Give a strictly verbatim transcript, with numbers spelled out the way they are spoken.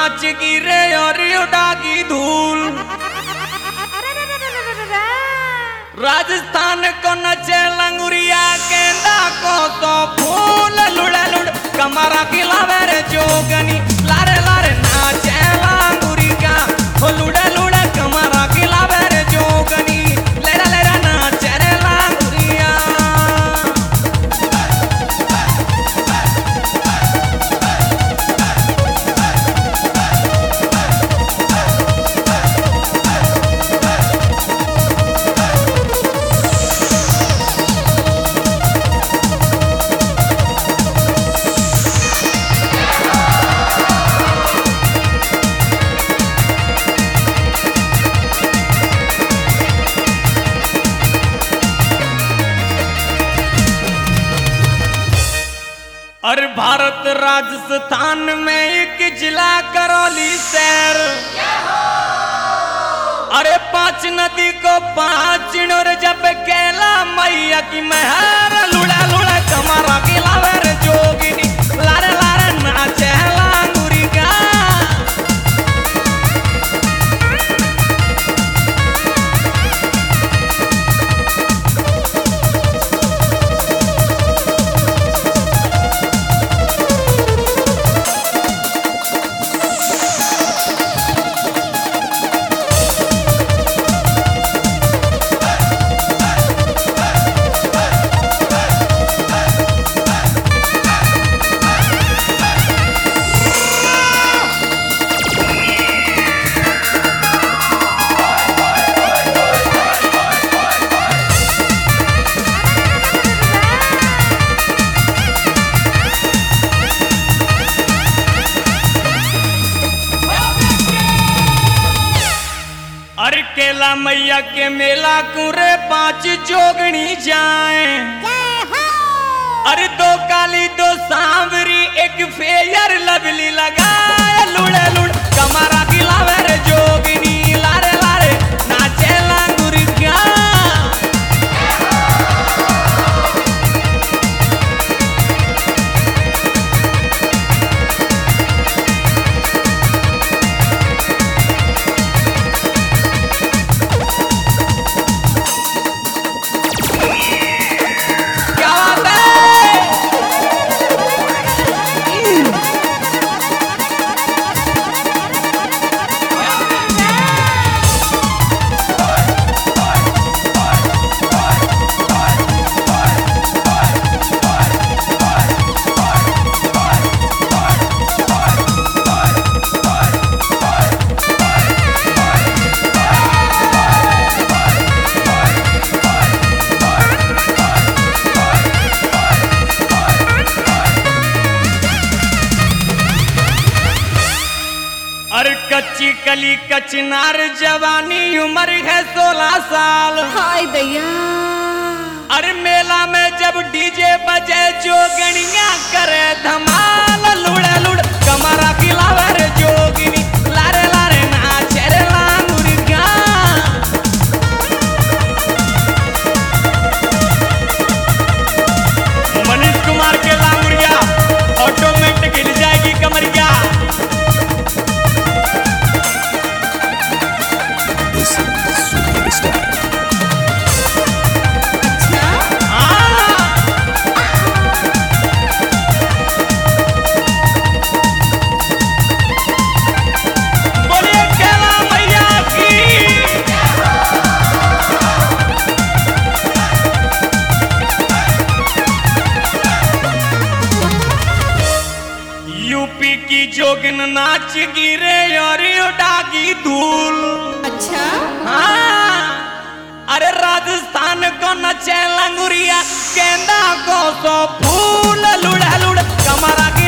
नाच गिरे और उड़ा की धूल। राजस्थान को नचे लंगुरिया गेंदा को तो फूल लुड़ा लुड़ कमरा खिलावे रे जोगनी लारे लारे नाचे लंगुरिया हो लुड़ा लुड़ा कमरा खिलावे रे जोगनी लेरा लेरा नाचे रे लंगुरिया। और भारत राजस्थान में एक जिला करौली शहर। अरे पांच नदी को पांच और जब कैला मैया की महर लुड़ा लुड़ा कमरा खिलावे रे जोगिनी लारे लारे नाचे लांगुरी का। अरे केला मैया के मेला कुरे पांच जोगनी जाए। अरे दो काली दो सांवरी एक फेयर लवली लगाए लुड़े लुड़ कमरा खिलावे रे जोगनी लारे लारे नाचे लांगुरी क्या। अरे कच्ची कली कचनार जवानी उम्र है सोलह साल। हाय दैया। अरे मेला में जब डीजे बजे जोगनिया करे धमाल लुड़े लुड़ कमरा खिलावे रे जोगिनी लारे लारे नाचे रे लांगुरिया। मनीष कुमार के लांगुरिया ऑटोमेटिक हिल जाएगी कमरिया। यूपी की जोगिन नाच गिरे और उड़ागी धूल। अच्छा हाँ। अरे राजस्थान को नचे लंगुरिया गेंदा को तो फूल लुड़ा लुड़ कमरा